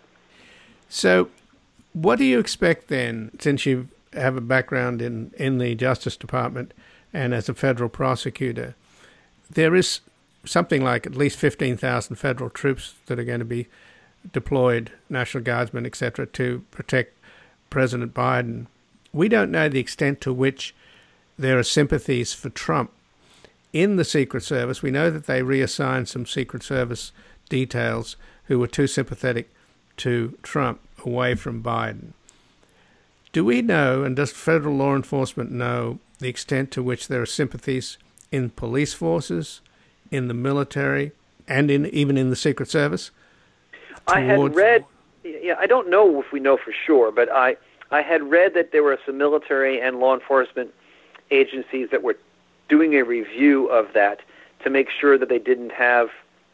So, what do you expect then, since you have a background in, in the Justice Department and as a federal prosecutor? There is something like at least fifteen thousand federal troops that are going to be deployed, National Guardsmen, et cetera, to protect President Biden. We don't know the extent to which there are sympathies for Trump in the Secret Service. We know that they reassigned some Secret Service details who were too sympathetic to Trump away from Biden. Do we know, and does federal law enforcement know, the extent to which there are sympathies in police forces, in the military, and in even in the Secret Service? I had read, yeah, I don't know if we know for sure, but I, I had read that there were some military and law enforcement agencies that were doing a review of that to make sure that they didn't have,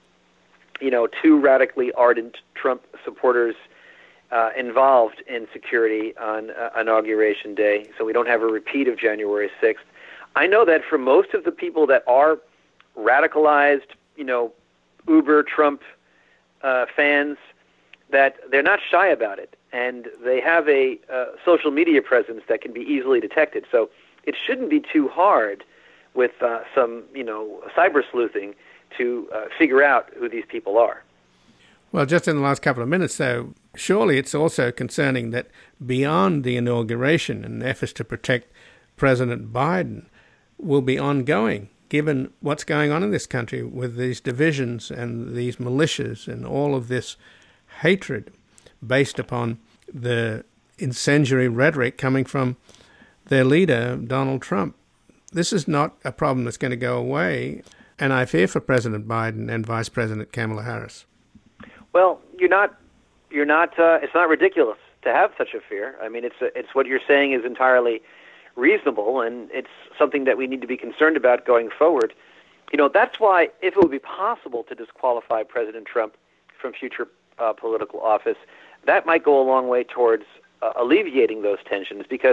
you know, two radically ardent Trump supporters uh, involved in security on uh, Inauguration Day, so we don't have a repeat of January sixth. I know that for most of the people that are radicalized, you know, uber Trump uh, fans, that they're not shy about it, and they have a uh, social media presence that can be easily detected. So it shouldn't be too hard with uh, some, you know, cyber sleuthing to uh, figure out who these people are. Well, just in the last couple of minutes, though, surely it's also concerning that beyond the inauguration and efforts to protect President Biden will be ongoing, given what's going on in this country with these divisions and these militias and all of this hatred based upon the incendiary rhetoric coming from their leader, Donald Trump. This is not a problem that's going to go away, and I fear for President Biden and Vice President Kamala Harris. Well, you're not, you're not, uh, it's not ridiculous to have such a fear. I mean, it's, a, it's what you're saying is entirely reasonable, and it's something that we need to be concerned about going forward. You know, that's why if it would be possible to disqualify President Trump from future uh, political office, that might go a long way towards uh, alleviating those tensions, because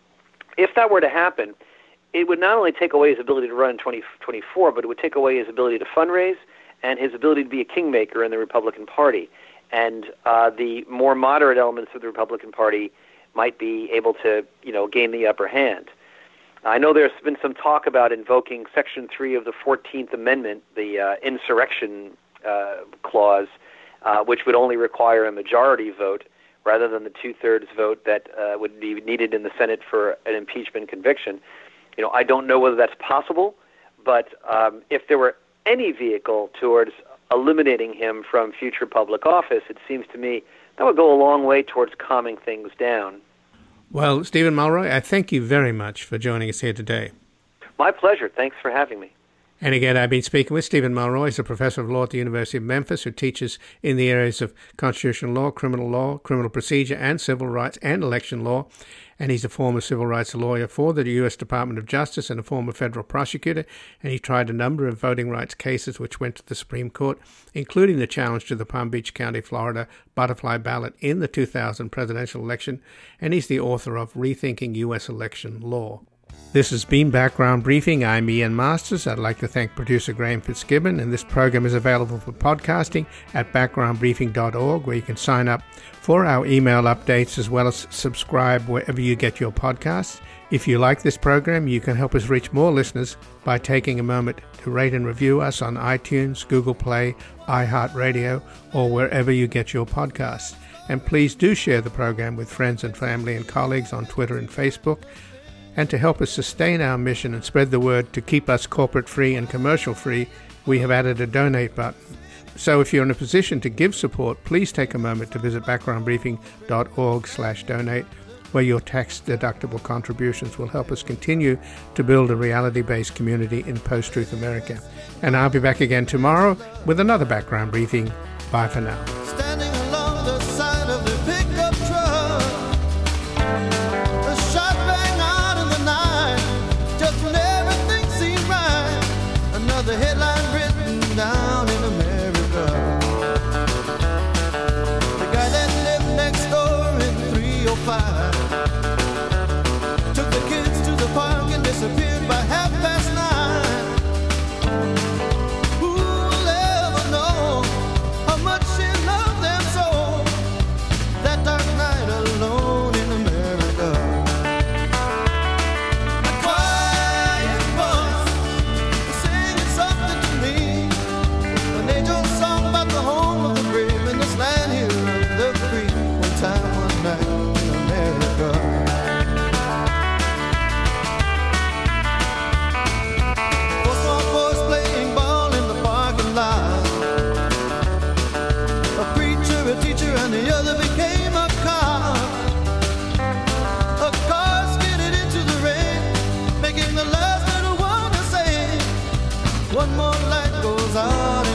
if that were to happen, it would not only take away his ability to run in twenty twenty-four, but it would take away his ability to fundraise and his ability to be a kingmaker in the Republican Party. And uh, the more moderate elements of the Republican Party might be able to, you know, gain the upper hand. I know there's been some talk about invoking Section three of the fourteenth Amendment, the uh, insurrection uh, clause, uh, which would only require a majority vote rather than the two-thirds vote that uh, would be needed in the Senate for an impeachment conviction. You know, I don't know whether that's possible, but um, if there were any vehicle towards eliminating him from future public office, it seems to me that would go a long way towards calming things down. Well, Stephen Mulroy, I thank you very much for joining us here today. My pleasure. Thanks for having me. And again, I've been speaking with Stephen Mulroy. He's a professor of law at the University of Memphis who teaches in the areas of constitutional law, criminal law, criminal procedure, and civil rights and election law. And he's a former civil rights lawyer for the U S Department of Justice and a former federal prosecutor. And he tried a number of voting rights cases which went to the Supreme Court, including the challenge to the Palm Beach County, Florida butterfly ballot in the two thousand presidential election. And he's the author of Rethinking U S Election Law. This has been Background Briefing. I'm Ian Masters. I'd like to thank producer Graham Fitzgibbon, and this program is available for podcasting at background briefing dot org, where you can sign up for our email updates as well as subscribe wherever you get your podcasts. If you like this program, you can help us reach more listeners by taking a moment to rate and review us on iTunes, Google Play, iHeartRadio, or wherever you get your podcasts. And please do share the program with friends and family and colleagues on Twitter and Facebook. And to help us sustain our mission and spread the word to keep us corporate-free and commercial-free, we have added a donate button. So if you're in a position to give support, please take a moment to visit background briefing dot org slash donate, where your tax-deductible contributions will help us continue to build a reality-based community in post-truth America. And I'll be back again tomorrow with another Background Briefing. Bye for now. Standing along the side of the pickup truck, a shot rang out in the night, just when everything seemed right. Another headline written down in America. The guy that lived next door in three oh five took the kids to the park and disappeared by half past nine. Who'll ever know gear and the other became a car. A car skidded into the rain, making the last little one to say, one more light goes out